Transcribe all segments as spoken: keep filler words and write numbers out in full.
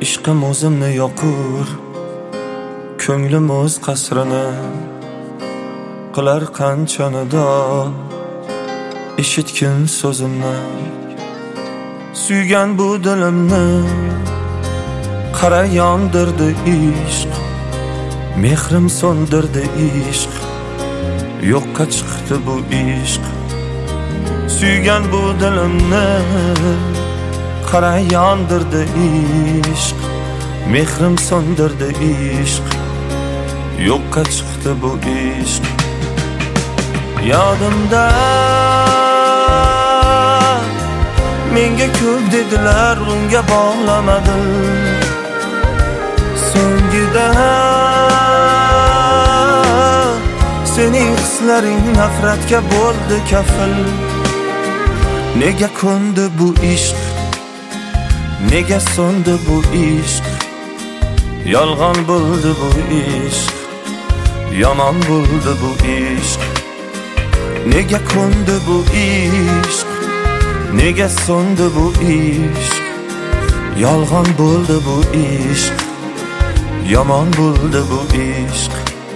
ishqim o'zimni yoqur, ko'nglim o'z qasrini qilar qancha nido. Eshitgin so'zimni, suygan bu dilimni, qara yondirdi ishq, mehrim so'ndirdi ishq, yo'qqa chiqdi bu ishq. Suygan bu dilimni, qara yondirdi ishq, mehrim so'ndirdi ishq, yo'qqa chiqdi bu ishq. Yodimda menga ko'p dedilar, unga bog'lamadim. So'ngida sening hislaring nafratga bo'ldi kafil. Nega ko'ndi bu ishq, nega so'ndi bu ishq, yolg'on bo'ldi bu ishq, yomon bo'ldi bu ishq. Nega ko'ndi bu ishq, nega so'ndi bu ishq, yolg'on bo'ldi bu ishq, yomon bo'ldi bu ishq.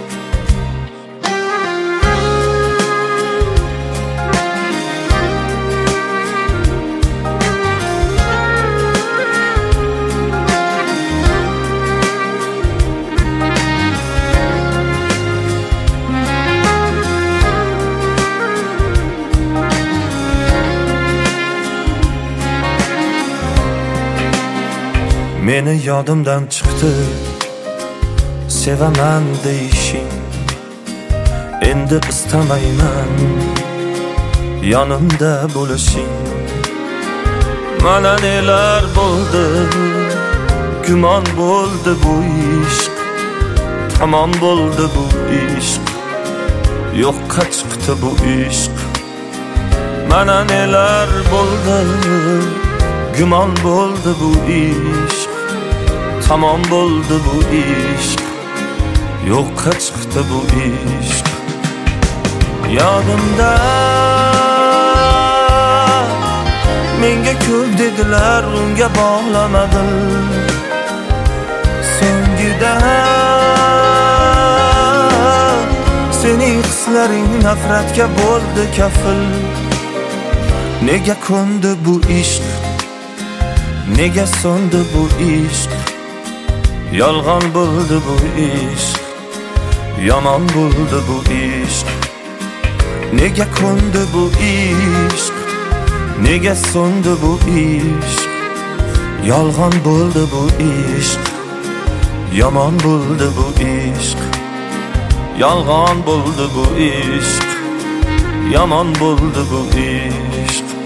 Meni yodimdan chiqdi sevaman deyishing, endi istamayman yonimda bo'lishing. Mana nelar bo'ldi, gumon bo'ldi bu ishq, tamom bo'ldi bu ishq, yo'qqa chiqdi bu ishq. Mana nelar bo'ldi, gumon bo'ldi bu ishq, tamom bo'ldi bu ishq, yo'qqa chiqdi bu ishq. Yodimda menga ko'p dedilar, unga bog'lamadim. So'ngida sening hislaring nafratga bo'ldi kafil. Nega ko'ndi bu ishq, nega so'ndi bu ishq, yolg'on bo'ldi bu ishq, yomon bo'ldi bu ishq. Nega ko'ndi bu ishq, nega so'ndi bu ishq, yolg'on bo'ldi bu ishq, yomon bo'ldi bu ishq. Yolg'on bo'ldi bu ishq, yomon bo'ldi bu ishq.